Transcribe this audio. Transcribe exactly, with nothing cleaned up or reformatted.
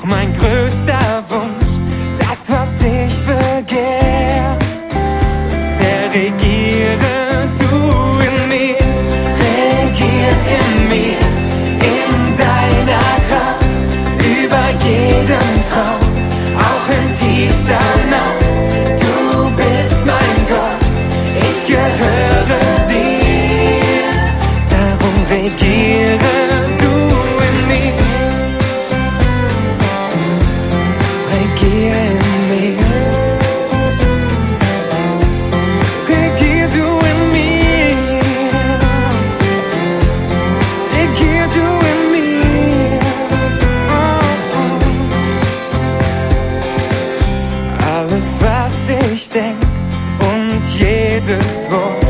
mein größter Wunsch, das, was ich begehr, ist, Herr, regiere du in mir, regier in mir, in deiner Kraft, über jeden Traum, auch in tiefster Nacht. Du bist mein Gott, ich gehöre dir, darum regiere du in mir, regier in mir, regier du in mir, regier du in mir. Alles, was ich denk und jedes Wort,